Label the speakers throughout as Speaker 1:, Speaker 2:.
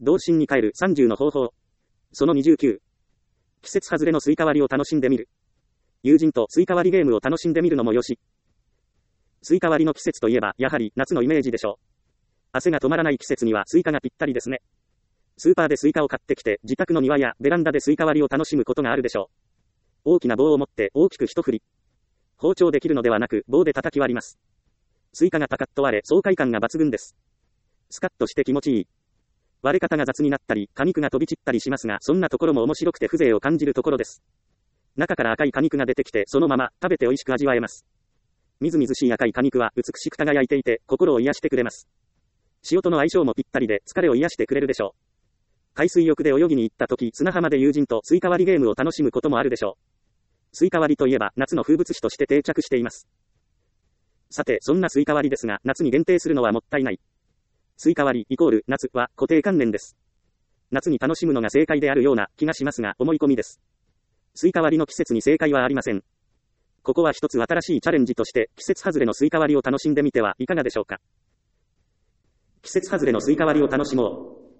Speaker 1: 童心に帰る30の方法。その29。季節外れのスイカ割りを楽しんでみる。友人とスイカ割りゲームを楽しんでみるのもよし。スイカ割りの季節といえば、やはり夏のイメージでしょう。汗が止まらない季節にはスイカがぴったりですね。スーパーでスイカを買ってきて、自宅の庭やベランダでスイカ割りを楽しむことがあるでしょう。大きな棒を持って大きく一振り。包丁で切るのではなく、棒で叩き割ります。スイカがパカッと割れ、爽快感が抜群です。スカッとして気持ちいい。割れ方が雑になったり、果肉が飛び散ったりしますが、そんなところも面白くて風情を感じるところです。中から赤い果肉が出てきて、そのまま食べて美味しく味わえます。みずみずしい赤い果肉は美しく輝いていて、心を癒してくれます。塩との相性もぴったりで、疲れを癒してくれるでしょう。海水浴で泳ぎに行った時、砂浜で友人とスイカ割りゲームを楽しむこともあるでしょう。スイカ割りといえば、夏の風物詩として定着しています。さて、そんなスイカ割りですが、夏に限定するのはもったいない。スイカ割りイコール夏は固定観念です。夏に楽しむのが正解であるような気がしますが、思い込みです。スイカ割りの季節に正解はありません。ここは一つ新しいチャレンジとして、季節外れのスイカ割りを楽しんでみてはいかがでしょうか。季節外れのスイカ割りを楽しもう。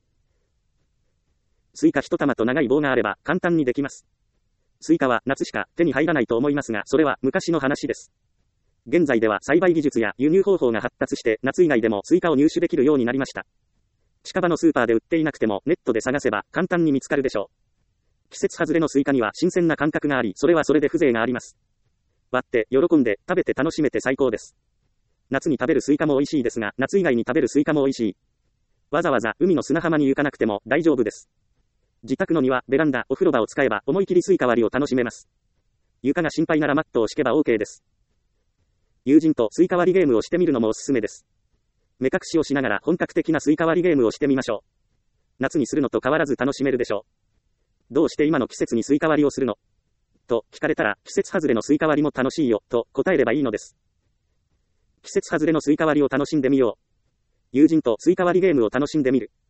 Speaker 1: スイカ一玉と長い棒があれば簡単にできます。スイカは夏しか手に入らないと思いますが、それは昔の話です。現在では栽培技術や輸入方法が発達して夏以外でもスイカを入手できるようになりました。近場のスーパーで売っていなくてもネットで探せば簡単に見つかるでしょう。季節外れのスイカには新鮮な感覚があり、それはそれで風情があります。割って喜んで食べて楽しめて最高です。夏に食べるスイカも美味しいですが、夏以外に食べるスイカも美味しい。わざわざ海の砂浜に行かなくても大丈夫です。自宅の庭、ベランダ、お風呂場を使えば思い切りスイカ割りを楽しめます。床が心配ならマットを敷けば OK です。友人とスイカ割りゲームをしてみるのもおすすめです。目隠しをしながら本格的なスイカ割りゲームをしてみましょう。夏にするのと変わらず楽しめるでしょう。どうして今の季節にスイカ割りをするのと聞かれたら、季節外れのスイカ割りも楽しいよと答えればいいのです。季節外れのスイカ割りを楽しんでみよう。友人とスイカ割りゲームを楽しんでみる。